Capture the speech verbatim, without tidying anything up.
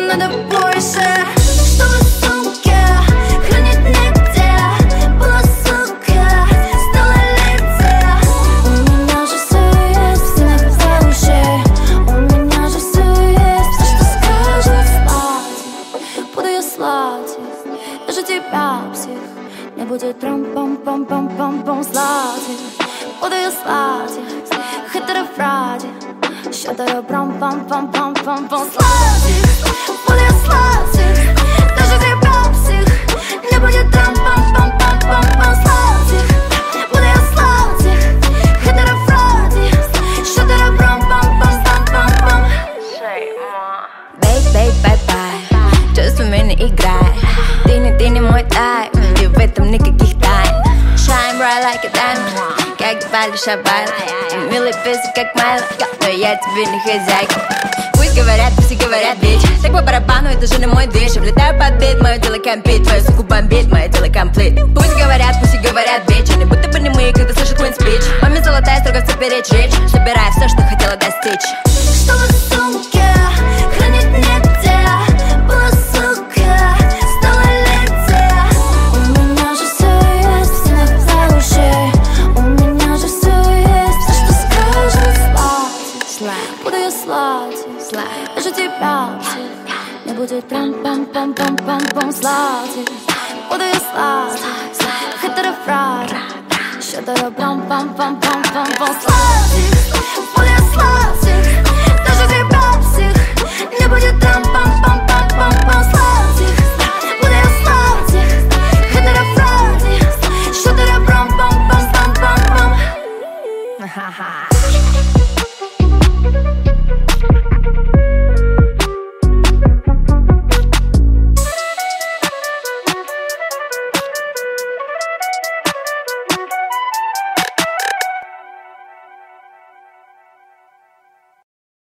надо больше, чтобы, сука, хранить негде. Была сука, стала леди. У меня же все есть, все на уши. У меня же все есть, все, что скажет сладких. Буду я сладких, даже тебя, псих. Не будет прям-пам-пам-пам-пам-пам сладких. Буду я сладких, хоть это фради. Считаю прям-пам-пам-пам-пам-пам сладких. Буду я сладких, даже тебя, псих. Не будет прям-пам-пам-пам-пам сладких. Буду я сладких, хоть это фради. Считаю прям-пам-пам-пам-пам-пам. Бей, бей, бай-бай, чувствами не играй. Ты не, ты не мой тайп, и в этом никаких тайн. Shine bright like a diamond, как Бали Шабайла. Ты милый песик, как Майло, но я тебе не хозяйка. Пусть говорят, пусть и говорят, бич. Так по барабану, это же не мой движ. Я влетаю под бит, мое дело компит. Твою суку бомбит, мое дело комплит. Пусть говорят, пусть и говорят, бич. Они будто бы не мы, когда слышат Queen's Speech. Маме золотая, строго в цепи речь, речь. Собирай все, что хотела достичь. Чтобы, сука, хранить негде. Была сука, стала леди. У меня же все есть, все на уши. У меня же все есть, все, что скажет сладких. Буду я сладких, даже тебя, псих. Не будет прям-пам-пам-пам-пам-пам сладких. Буду я сладких, хоть это фраги. Считаю прям-пам-пам-пам-пам-пам сладких. Буду я сладких.